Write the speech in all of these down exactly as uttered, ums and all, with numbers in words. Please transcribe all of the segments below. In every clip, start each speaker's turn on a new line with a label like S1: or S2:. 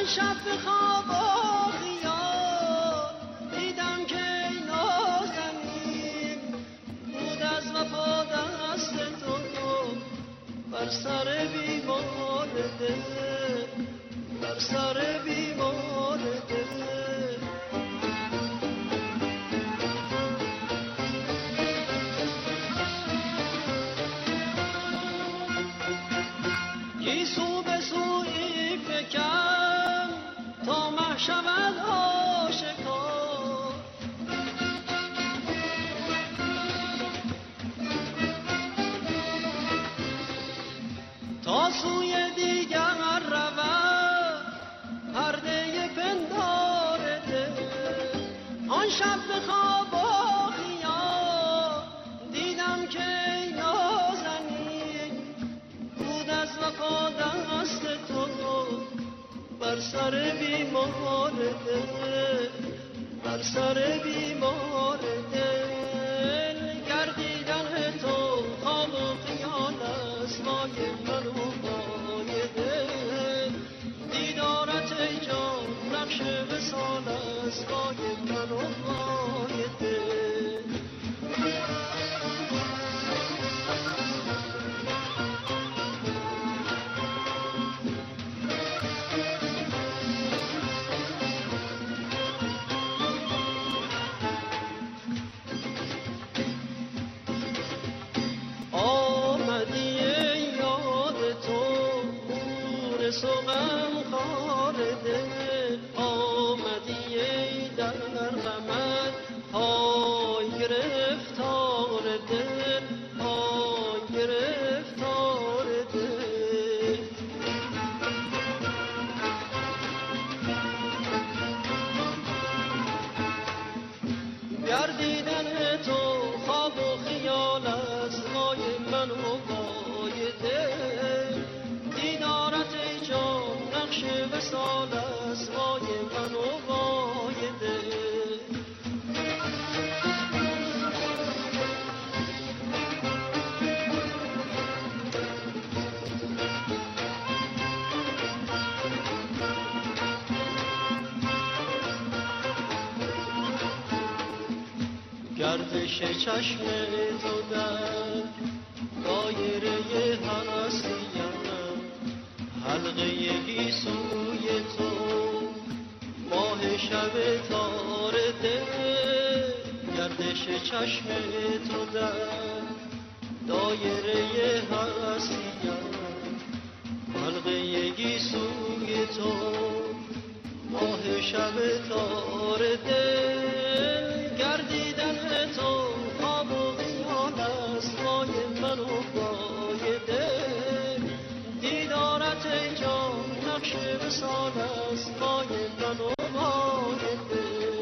S1: شب به خواب و خیال دیدم که ای نازنین بود از وفا دست تو بر سر بیمار دل، بر سر بیمار دل. گیسو به سوی فکن تا مه شود آشکار، تا سوی دیگر رود پرده پندار دل. آن شب به خواب و خیال دیدم که ای نازنین بود از وفا دست تو بر سر بیمار دل، بر سر بیمار دل. گردیدن تو خواب و خیال است مای من و مای دل. دیدارت ای جان نقش وصال است مای من و مای دل. سو غم خار دل آمدی ای در غمت پای گرفتار دل، پای گرفتار دل. گردیدن تو خواب و خیال از مای من و مای دل. دیدارت ای جان نقش وصال است مای من و مای دل. گردش چشم تو در دایره هستیم، حلقه گیسوی تو ماه شب تار دل. گردش چشم تو در دایره هستیم، حلقه گیسوی تو ماه شب تار دل. گردیدن تو خواب و خیال است مای من و مای دل. دیدارت ای جان نقش وصال است مای من و مای دل.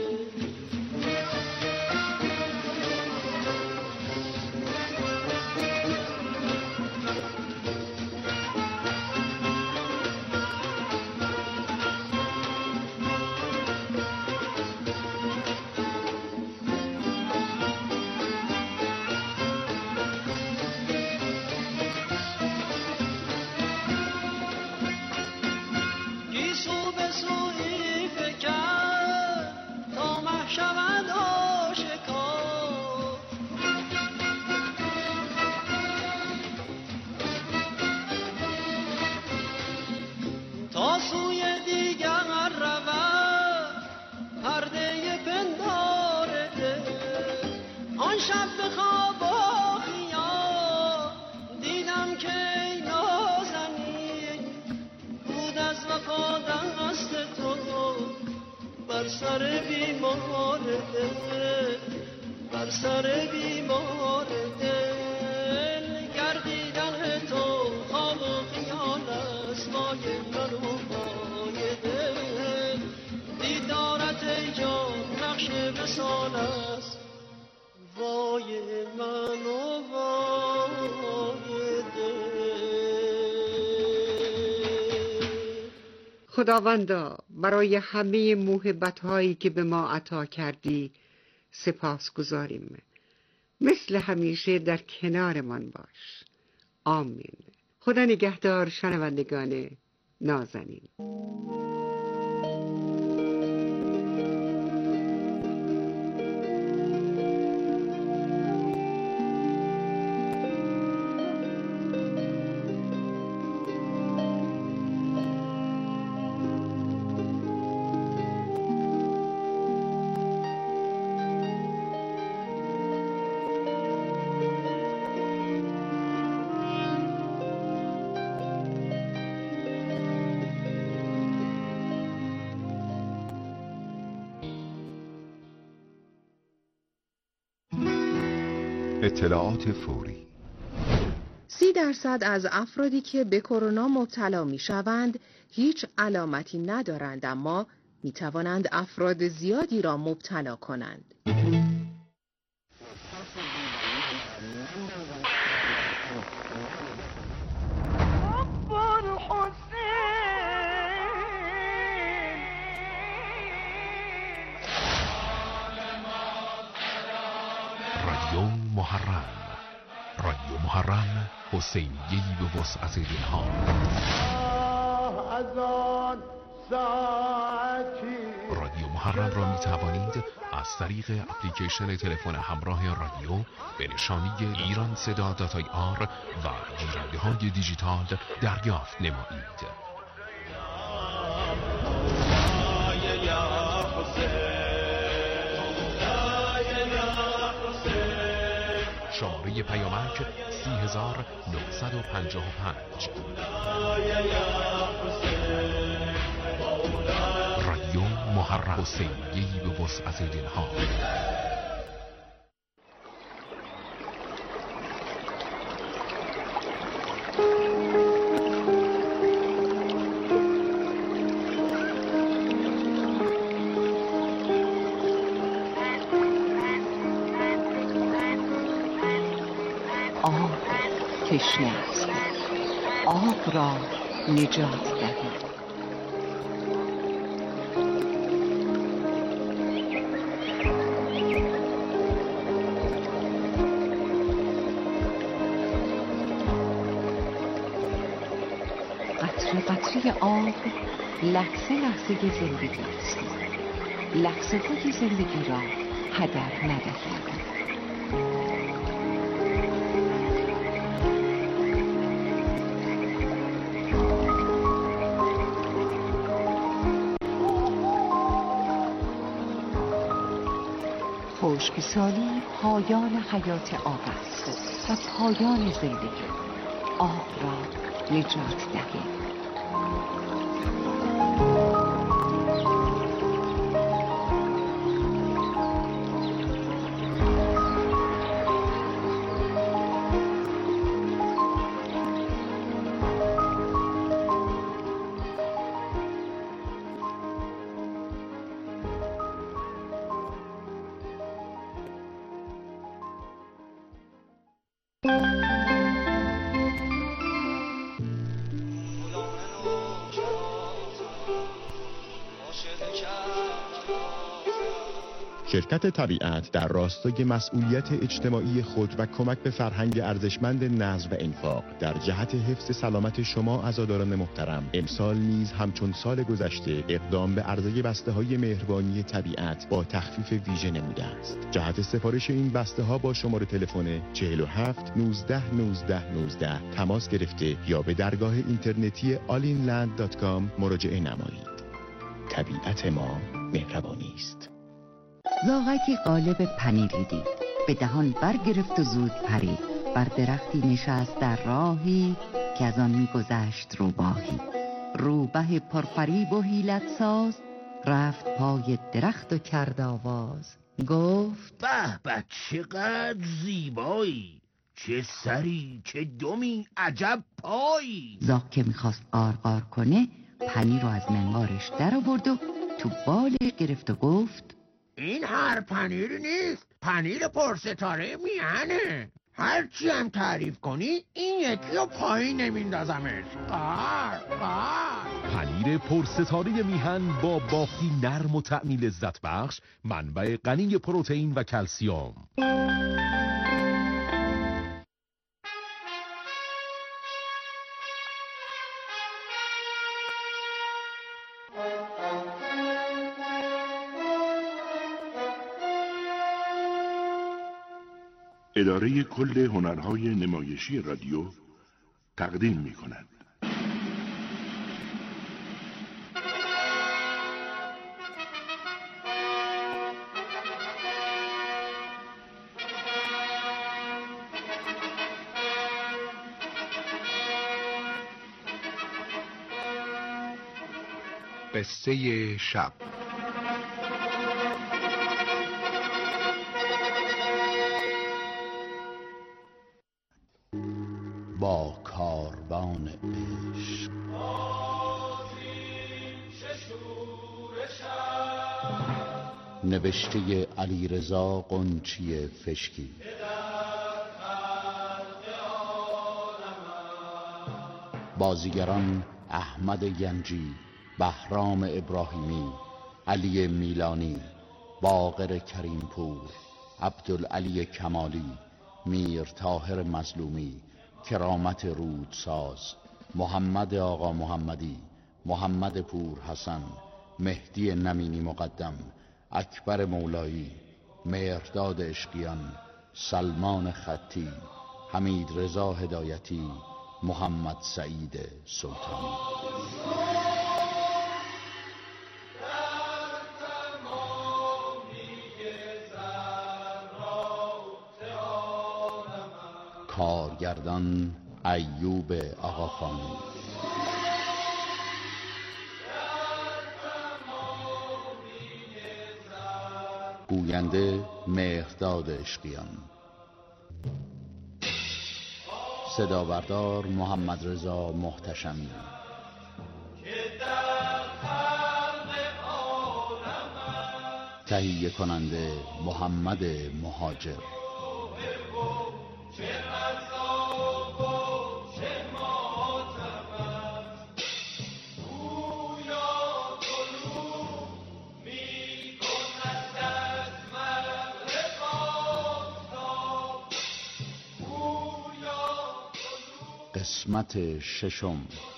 S1: شب به خواب و خیال دیدم که ای نازنین بود از وفا دست تو بر سر بیمار دل، بر سر بیمار دل. گردیدن تو خواب و خیال است مای من و مای دل. دیدارت ای جان نقش وصال است وای من و وای دل.
S2: خداوندا برای همه موهبت‌هایی که به ما عطا کردی سپاس گزاریم. مثل همیشه در کنارمان باش. آمین. خدا نگهدار شنوندگان نازنین.
S3: اطلاعات فوری.
S4: سی درصد از افرادی که به کرونا مبتلا می شوند هیچ علامتی ندارند، اما می توانند افراد زیادی را مبتلا کنند.
S5: رادیو محرم، رادیو محرم، حسینیه‌ای به وسعت دلها. رادیو محرم را می توانید از طریق اپلیکیشن تلفن همراه رادیو به نشانی ایران صدا دات آی آر و گیرنده های دیجیتال دریافت نمایید. شماره پیامک سی هزار نهصد و پنجاه و پنج. رادیو محرم، حسینیه‌ای به وسعت دلها.
S6: آب تشنه است، آب را نجات دهید. قطره قطره آب لحظه لحظه زندگی است. لحظه های زندگی را هدر ندهید. خشکسالی پایان حیات آب است و پایان زندگی. آب را نجات دهید.
S7: شرکت طبیعت در راستای مسئولیت اجتماعی خود و کمک به فرهنگ ارزشمند نظم و انفاق در جهت حفظ سلامت شما عزاداران محترم، امسال نیز همچون سال گذشته اقدام به عرضه بسته‌های مهربانی طبیعت با تخفیف ویژه نموده است. جهت سفارش این بسته‌ها با شماره تلفن چهل و هفت نوزده نوزده نوزده تماس گرفته یا به درگاه اینترنتی آل این لند دات کام مراجعه نمایید. طبیعت ما مهربانی است.
S6: زاغکی قالب پنیری دید، به دهان برگرفت و زود پرید. بر درختی نشست در راهی که از آن می‌گذشت روباهی. روبه پرفریب و حیلت ساز رفت پای درخت و کرد آواز. گفت
S8: به به چقدر زیبایی، چه سری، چه دمی، عجب پایی.
S6: زاغ که میخواست قارقار کنه پنیر رو از منقارش در آورد و تو بالش گرفت و گفت
S8: این هر پنیری نیست، پنیر پرستاره میهنه. هرچی هم تعریف کنی این یکی رو پایین نمیندازمش. قار قار.
S5: پنیر پرستاره میهن با بافتی نرم و طعمی لذت بخش، منبع غنی پروتئین و کلسیم.
S9: اداره کل هنرهای نمایشی رادیو تقدیم می کند.
S3: قصه شب.
S10: با کاروان عشق. نوشته علیرضا قنچی فشکی. بازیگران احمد گنجی، بهرام ابراهیمی، علی میلانی، باقر کریمپور، عبدالعلی کمالی، میر طاهر مظلومی، کرامت رودساز، محمد آقا محمدی، محمد پور حسن، مهدی نمینی مقدم، اکبر مولایی، مهرداد اشقیان، سلمان خطی، حمید رضا هدایتی، محمد سعید سلطانی. کارگردان ایوب آقاخانی. گوینده مهرداد اشقیان. صدا بردار محمد رضا محتشمی. تهیه کننده محمد مهاجر. قسمت ششم.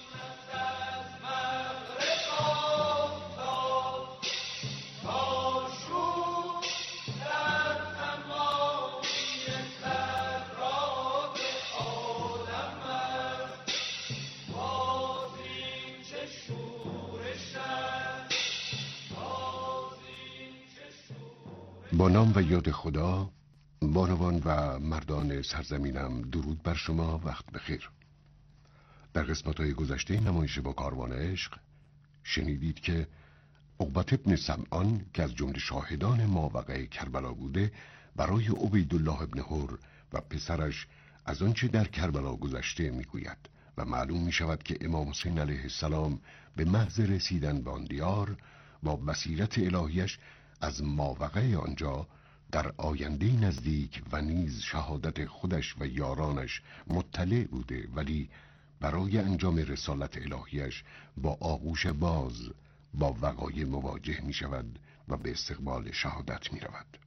S3: با نام و یاد خدا، بانوان و مردان سرزمینم، درود بر شما، وقت بخیر. در قسمت‌های گذشته نمایش با کاروان عشق شنیدید که عقبت ابن سمعان که از جمله شاهدان ماوقع کربلا بوده، برای عبیدالله ابن حر و پسرش از آنچه در کربلا گذشته میگوید و معلوم می شود که امام حسین علیه السلام به محض رسیدن به آن دیار با بصیرت الهیش از ماوقع آنجا در آینده نزدیک و نیز شهادت خودش و یارانش مطلع بوده، ولی برای انجام رسالت الهیش با آغوش باز با وقایع مواجه می شود و به استقبال شهادت می رود.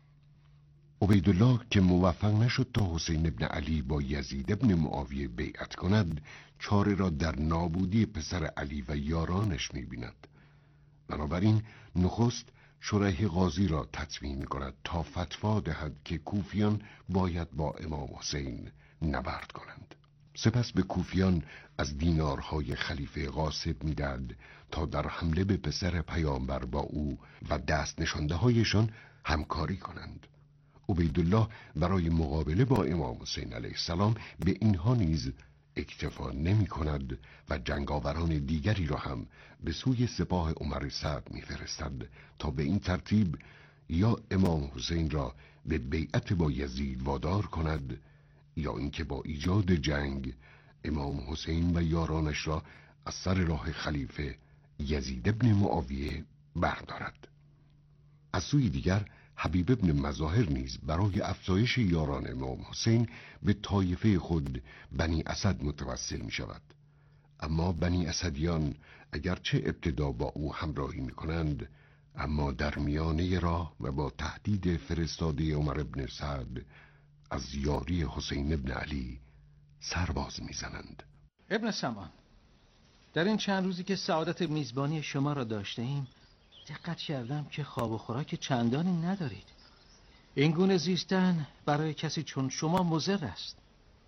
S3: عبیدالله که موفق نشد تا حسین ابن علی با یزید ابن معاویه بیعت کند، چاره را در نابودی پسر علی و یارانش می بیند. بنابراین نخست شریح قاضی را تطمیع می کند تا فتوا دهد که کوفیان باید با امام حسین نبرد کنند. سپس به کوفیان از دینارهای خلیفه غاصب می دهد تا در حمله به پسر پیامبر با او و دست نشانده هایشان همکاری کنند. عبیدالله برای مقابله با امام حسین علیه السلام به اینها نیز اکتفا نمی کند و جنگاوران دیگری را هم به سوی سپاه عمر سعد می فرستد تا به این ترتیب یا امام حسین را به بیعت با یزید وادار کند یا اینکه با ایجاد جنگ امام حسین و یارانش را از سر راه خلیفه یزید ابن معاویه بردارد. از سوی دیگر حبیب ابن مظاهر نیز برای افزایش یاران امام حسین به طایفه خود بنی اسد متوسل می شود. اما بنی اسدیان اگرچه ابتدا با او همراهی می کنند، اما در میانه راه و با تهدید فرستاده عمر ابن سعد از یاری حسین ابن علی سرباز می زنند.
S11: ابن سمعان، در این چند روزی که سعادت میزبانی شما را داشته ایم دقت کردم که خواب و خوراک چندانی ندارید. این گونه زیستن برای کسی چون شما مضر است.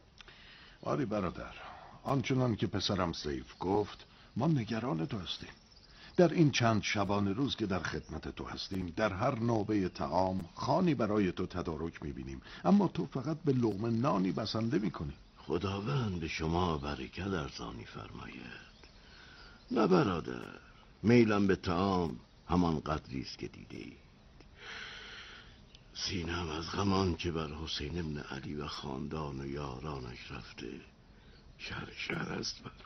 S9: آری برادر، آنچنان که پسرم سیف گفت ما نگران تو هستیم. در این چند شبانه روز که در خدمت تو هستیم در هر نوبه طعام خوانی برای تو تدارک میبینیم، اما تو فقط به لقمه نانی بسنده میکنی.
S12: خداوند به شما برکت ارزانی فرماید. نه برادر، میلم به طعام همان قدری است که دیدید. سینم از غمان که بر حسین ابن علی و خاندان و یارانش رفته شهر شهر است برادر.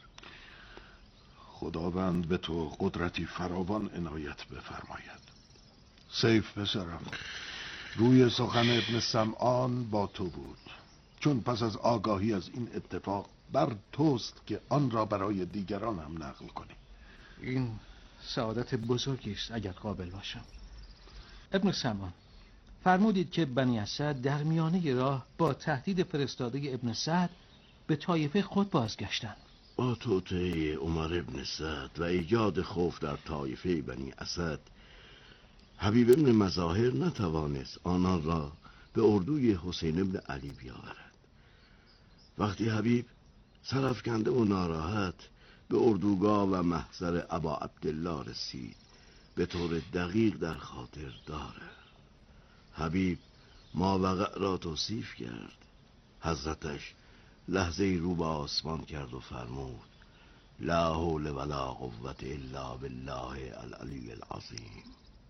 S9: خداوند به تو قدرتی فراوان عنایت بفرماید. سیف پسرم، روی سخن ابن سمعان با تو بود، چون پس از آگاهی از این اتفاق بر توست که آن را برای دیگران هم نقل کنی.
S11: این سعادت بزرگی است اگر قابل باشم. ابن سمعان، فرمودید که بنی اسد در میانه راه با تهدید فرستاده ابن سعد به طایفه خود بازگشتند.
S12: با توطئه عمر ابن سعد و ایجاد خوف در طایفه بنی اسد، حبیب ابن مظاهر نتوانست آنان را به اردوی حسین ابن علی بیاورد. وقتی حبیب سرافکنده و ناراحت به اردوگاه و محضر ابا عبدالله رسید، به طور دقیق در خاطر داره. حبیب ماوقع را توصیف کرد. حضرتش لحظه رو به آسمان کرد و فرمود: لا حول ولا قوة الا بالله العلی العظیم.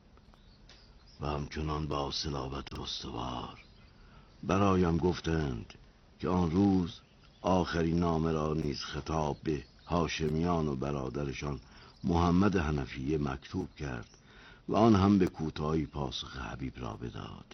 S12: و همچنان با صلابت استوار برایم گفتند که آن روز آخرین نامه را نیز خطاب به هاشمیان و برادرشان محمد حنفیه مکتوب کرد و آن هم به کوتاهی پاسخ حبیب را بداد.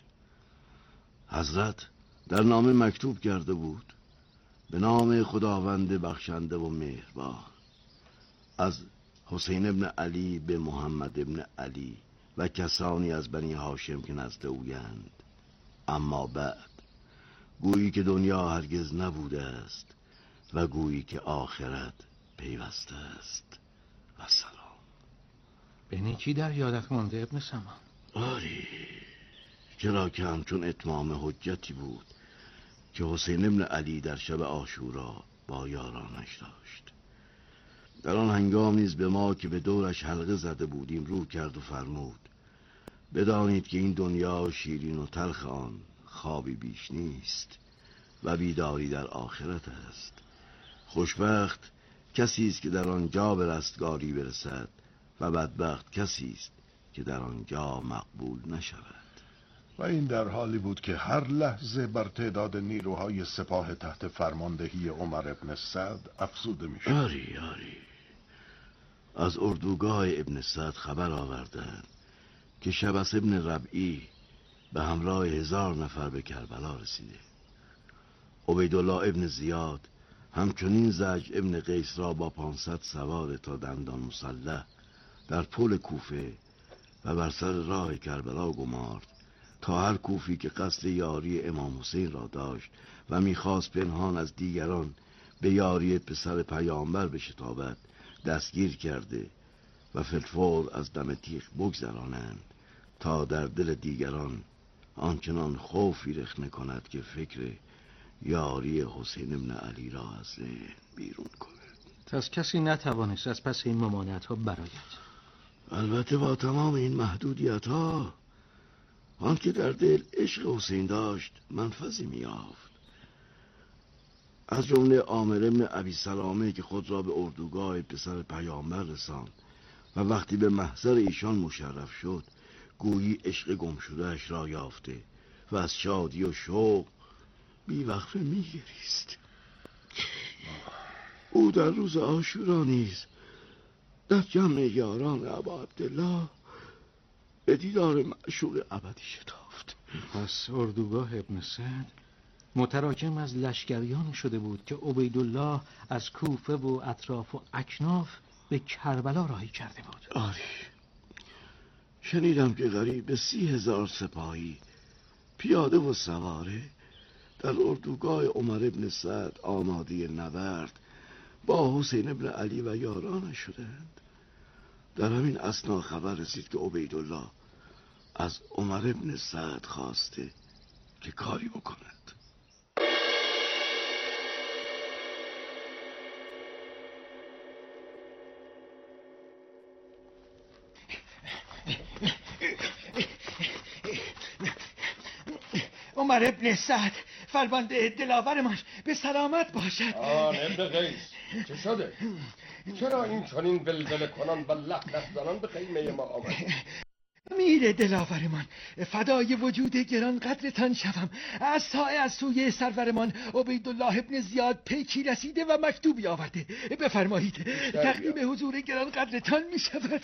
S12: حضرت در نامه مکتوب کرده بود: به نام خداوند بخشنده و مهربان، از حسین ابن علی به محمد ابن علی و کسانی از بنی هاشم که نزد اویند. اما بعد گویی که دنیا هرگز نبوده است و گویی که آخرت پیوسته است. و سلام.
S11: به نیکی در یادت مانده ابن سمعان.
S12: آری، چرا که همچون اتمام حجتی بود که حسین ابن علی در شب عاشورا با یارانش داشت. در آن هنگام نیز به ما که به دورش حلقه زده بودیم رو کرد و فرمود: بدانید که این دنیا شیرین و تلخ آن خوابی بیش نیست و بیداری در آخرت است. خوشبخت کسی است که در آنجا به رستگاری برسد و بدبخت کسی است که در آنجا مقبول نشود.
S9: و این در حالی بود که هر لحظه بر تعداد نیروهای سپاه تحت فرماندهی عمر ابن سعد افزوده می شد.
S12: آری آری، از اردوگاه ابن سعد خبر آوردند که شبس ابن ربعی به همراه هزار نفر به کربلا رسیده. عبیدالله ابن زیاد همچنین زج ابن قیس را با پانصد سوار تا دندان مسلح در پل کوفه و بر سر راه کربلا گمارد تا هر کوفی که قصد یاری امام حسین را داشت و میخواست پنهان از دیگران به یاری پسر پیامبر بشتابد دستگیر کرده و فلفور از دم تیغ بگذرانند تا در دل دیگران آنچنان خوفی رخنه کند که فکر یاری حسین ابن علی را از ذهن بیرون کند.
S11: پس کسی نتوانست از پس این ممانعت ها برآید.
S12: البته با تمام این محدودیت ها، آن که در دل عشق حسین داشت منفذی می‌یافت. از جمله عامر ابن ابی سلامه که خود را به اردوگاه پسر پیامبر رساند و وقتی به محضر ایشان مشرف شد گویی عشق گم شده‌اش را یافته و از شادی و شوق بی‌وقفه می‌گریست. او در روز عاشورا نیز در جمع یاران ابا عبدالله به دیدار معشوق ابدی شتافت.
S11: پس اردوگاه ابن سعد متراکم از لشکریان شده بود که عبیدالله از کوفه و اطراف و اکناف به کربلا راهی کرده بود.
S12: آری، شنیدم که قریب به سی هزار سپاهی پیاده و سواره در اردوگاه عمر ابن سعد آماده نبرد با حسین ابن علی و یارانش شدند. در همین اثنا خبر رسید که عبیدالله از عمر ابن سعد خواسته که کاری بکند.
S13: عمر ابن سعد فرمانده دلاورمان به سلامت باشد.
S14: آن ابن قیس چه شده؟ چرا این چنین ولوله کنان و لق لق زنان به خیمه ما آمد؟
S13: امیر دلاورمان، فدای وجود گران قدرتان شوم. از سایه از سوی سرورمان عبیدالله ابن زیاد پیکی رسیده و مکتوبی آورده. بفرمایید تقدیم حضور گران قدرتان می شود.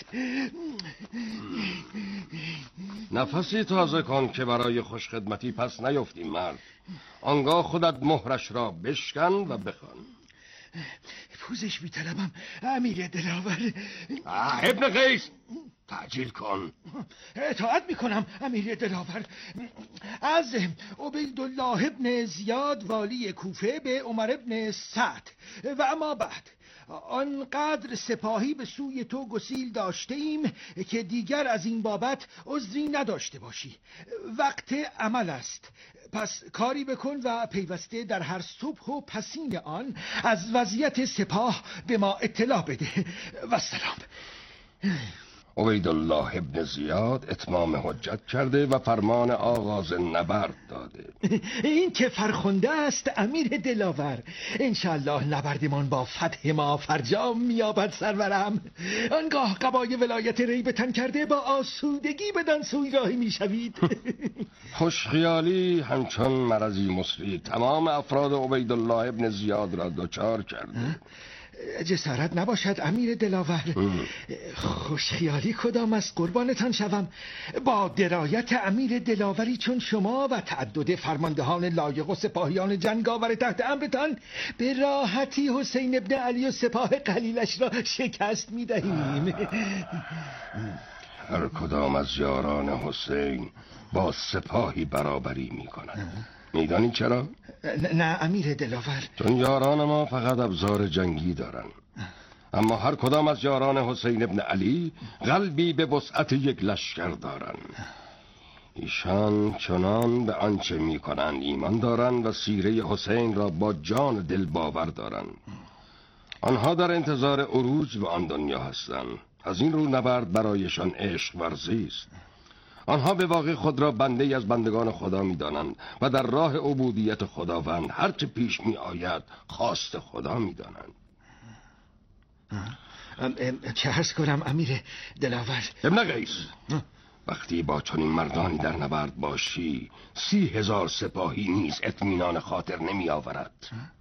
S15: نفسی تازه کن که برای خوشخدمتی پس نیفتیم مرد. آنگاه خودت مهرش را بشکن و بخوان.
S13: پوزش می طلبم امیر دلاور.
S15: ابن قیس تعجیل کن.
S13: اطاعت می کنم امیر دلاور. از عبیدالله ابن زیاد والی کوفه به عمر ابن سعد و اما بعد آنقدر سپاهی به سوی تو گسیل داشته ایم که دیگر از این بابت عذری نداشته باشی. وقت عمل است، پس کاری بکن و پیوسته در هر صبح و پسین آن از وضعیت سپاه به ما اطلاع بده. و سلام.
S15: عبیدالله ابن زیاد اتمام حجت کرده و فرمان آغاز نبرد داده.
S13: این که فرخنده است امیر دلاور. انشالله نبردمان با فتح ما فرجام میابد سرورم. آنگاه قبای ولایت ریبتن کرده با آسودگی بدان سوی راهی میشوید.
S15: خوشخیالی همچون مرضی مصری تمام افراد عبیدالله ابن زیاد را دچار کرده.
S13: جسارت نباشد امیر دلاور. خوشخیالی کدام از قربانتان شوم؟ با درایت امیر دلاوری چون شما و تعدد فرماندهان لایق و سپاهیان جنگاور تحت امرتان به راحتی حسین ابن علی و سپاه قلیلش را شکست می‌دهیم.
S15: هر کدام از یاران حسین با سپاهی برابری می‌کنند. میدانی چرا؟
S13: نه امیر دلاور.
S15: چون یاران ما فقط ابزار جنگی دارن، اما هر کدام از یاران حسین ابن علی قلبی به وسعت یک لشکر دارن. ایشان چنان به آنچه میکنن ایمان دارن و سیره حسین را با جان دل باور دارن. آنها در انتظار عروج به آن دنیا هستن. از این رو نبرد برایشان عشق ورزی است. آنها به واقع خود را بنده از بندگان خدا می دانند و در راه عبودیت خداوند هرچه پیش می آید خواست خدا می دانند.
S13: چه عرض کنم امیر دلاور؟
S15: ابن قیس، وقتی با چنین مردانی در نبرد باشی سی هزار سپاهی نیز اطمینان خاطر نمی آورد.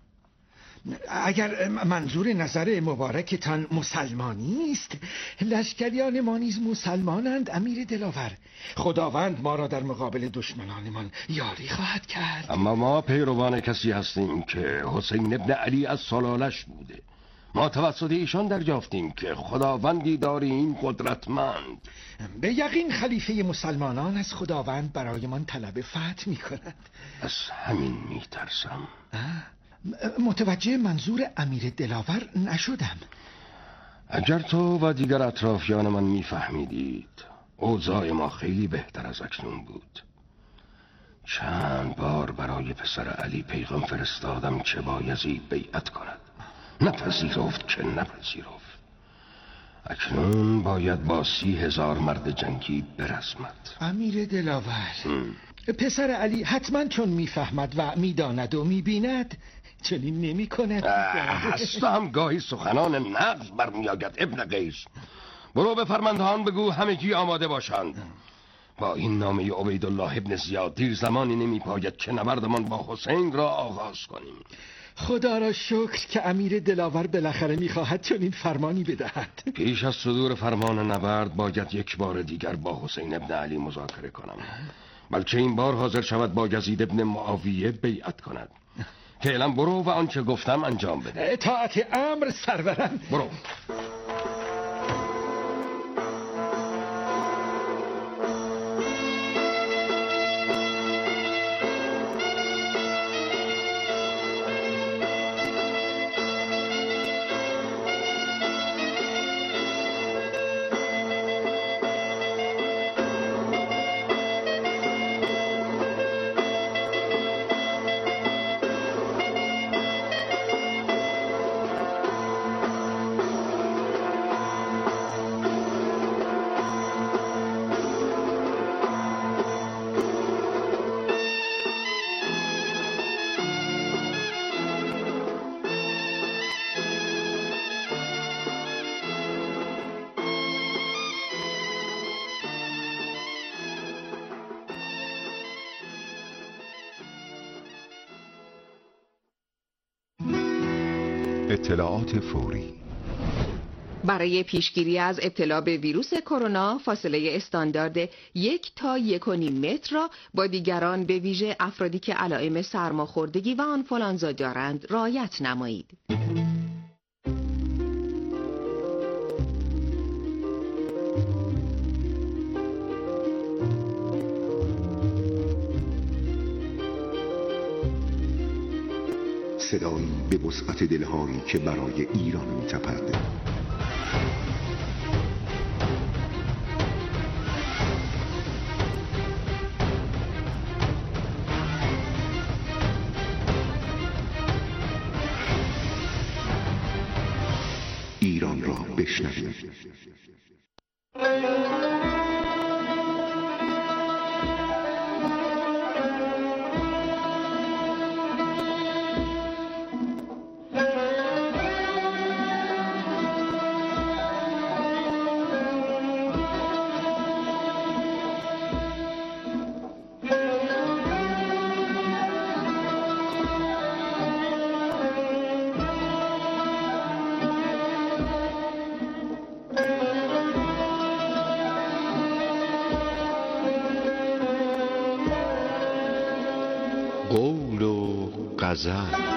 S13: اگر منظور نظر مبارکتان مسلمانی است، لشکریان ما نیز مسلمانند امیر دلاور. خداوند ما را در مقابل دشمنانمان یاری خواهد کرد.
S15: اما ما پیروان کسی هستیم که حسین ابن علی از سلالش بوده. ما توسط ایشان دریافتیم که خداوندی داریم قدرتمند.
S13: به یقین خلیفه مسلمانان از خداوند برایمان طلب فتح می کند.
S15: از همین می ترسم.
S13: متوجه منظور امیر دلاور نشدم.
S15: اگر تو و دیگر اطرافیان من میفهمیدید اوضاع ما خیلی بهتر از اکنون بود. چند بار برای پسر علی پیغام فرستادم که با یزید بیعت کند، نپذیرفت که نپذیرفت. اکنون باید با سی هزار مرد جنگی برسمد.
S13: امیر دلاور، پسر علی حتما چون میفهمد و میداند و میبیند چنین نمی کند.
S15: از تو هم گاهی سخنان نغز برمیآید ابن قیس. برو به فرماندهان بگو همگی آماده باشند. با این نامه عبیدالله ابن زیاد دیر زمانی نمی پاید که نبردمان با حسین را آغاز کنیم.
S13: خدا را شکر که امیر دلاور بالاخره میخواهد چنین فرمانی بدهد.
S15: پیش از صدور فرمان نبرد باید یک بار دیگر با حسین ابن علی مذاکره کنم، بلکه این بار حاضر شود با یزید ابن معاویه بیعت کند. فعلا برو و آنچه گفتم انجام بده.
S13: اطاعت امر سرورم.
S15: برو.
S7: اطلاعات فوری.
S4: برای پیشگیری از ابتلا به ویروس کرونا فاصله استاندارد یک تا یک و نیم متر را با دیگران به ویژه افرادی که علائم سرماخوردگی و آنفولانزا دارند رعایت نمایید.
S16: صدایی به وسعت دلهایی که برای ایران می‌تپد. ایران را بشنوید.
S10: قول و غزل.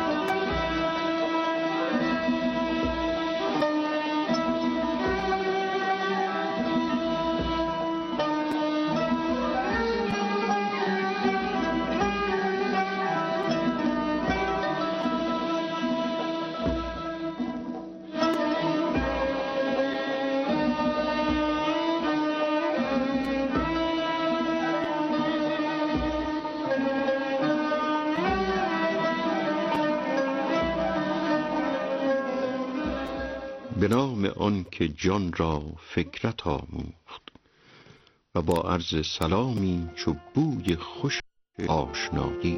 S10: به نام آن که جان را فکرت آموخت و با عرض سلامی چو بوی خوش آشنایی.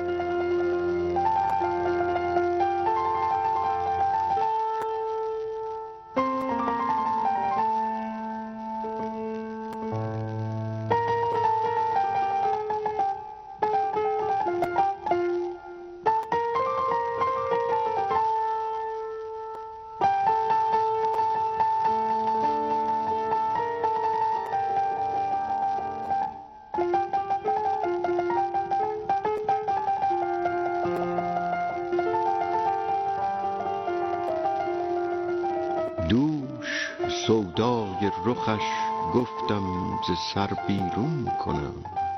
S10: دوش سودای رخش گفتم ز سر بیرون کنم،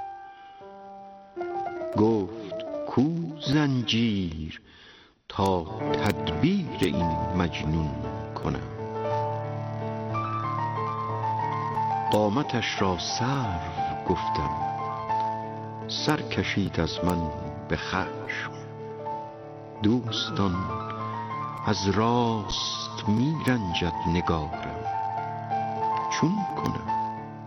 S10: گفت کو زنجیر تا تدبیر این مجنون کنم. قامتش را سرو گفتم، سر کشید از من به خشم. دوستان از راست می رنجد نگارم، چون کنم؟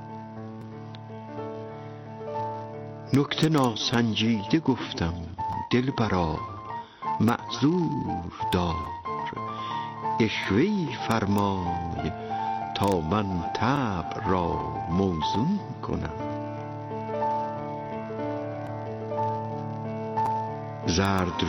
S10: نکته ناسنجیده گفتم، دلبرا معذور دار. عشوه‌ای فرمای تا من طبع را موزون کنم. زرد